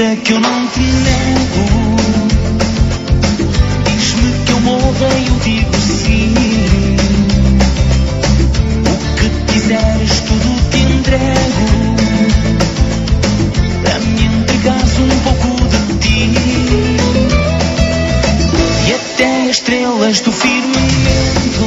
vida que eu não te nego. Diz-me que eu morro e eu digo sim. O que quiseres tudo te entrego. Para me entregares um pouco de ti. E até as estrelas do firmamento.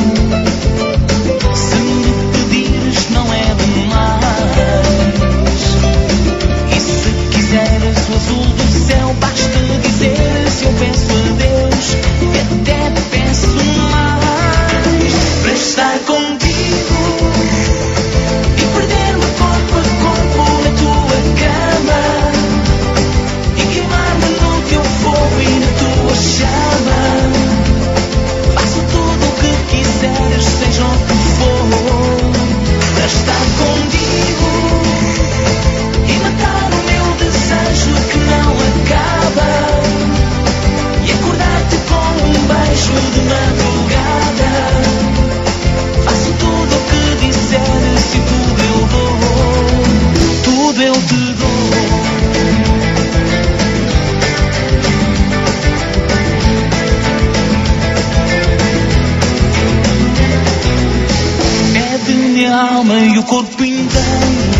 Se me pedires não é demais. E se quiseres o azul do céu, basta dizer se eu peço a Deus. E até peço mais. Para estar contigo e perder-me corpo a corpo na tua cama. E queimar-me no teu fogo e na tua chama. Faço tudo o que quiseres, seja o que for. Para estar contigo e matar o meu desejo que não acaba. E acordar-te com um beijo de madrugada. Faço tudo o que disseres e tudo eu dou. Tudo eu te dou. Minha alma e o corpo inteiro.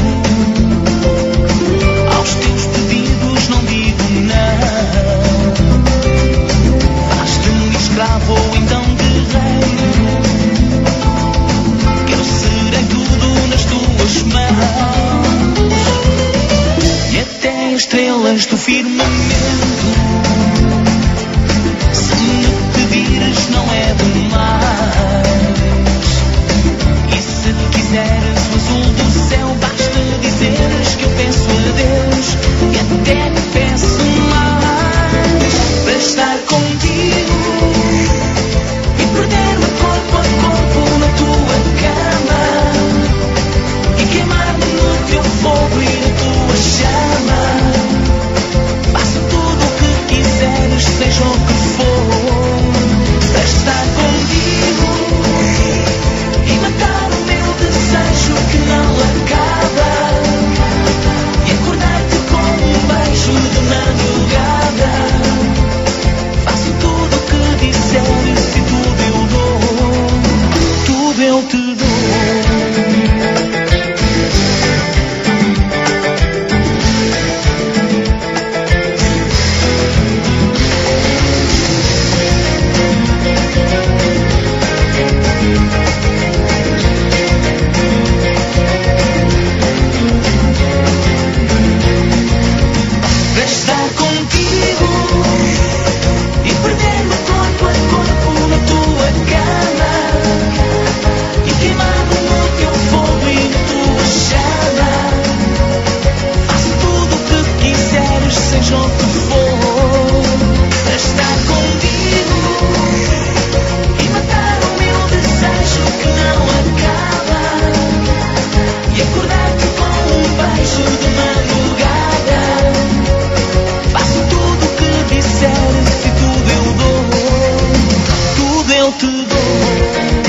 Aos teus pedidos não digo não. Faz-te-me escravo ou então guerreiro. Que eu serei tudo nas tuas mãos. E até as estrelas do firmamento. Se me pedires não é demais. Se quiseres o azul do céu, basta dizeres que eu peço a Deus. E até peço mais. Para estar contigo e perder-me corpo a corpo na tua cama. E queimar-me no teu fogo e na tua chama. Faço tudo o que quiseres, seja o que for. Para estar contigo e matar o meu desejo que não acaba. E acordar-te com um beijo de madrugada. Faço tudo o que disseres e tudo eu dou. Tudo eu te dou. Para estar contigo e perder-me corpo a corpo na tua cama. E queimar-me no teu fogo e na tua chama. Faço tudo o que quiseres, seja o que for. Para estar contigo e matar o meu desejo que não acaba. E acordar-te com um beijo de madrugada. Faço tudo o que disseres e tudo eu dou. Tudo eu te dou.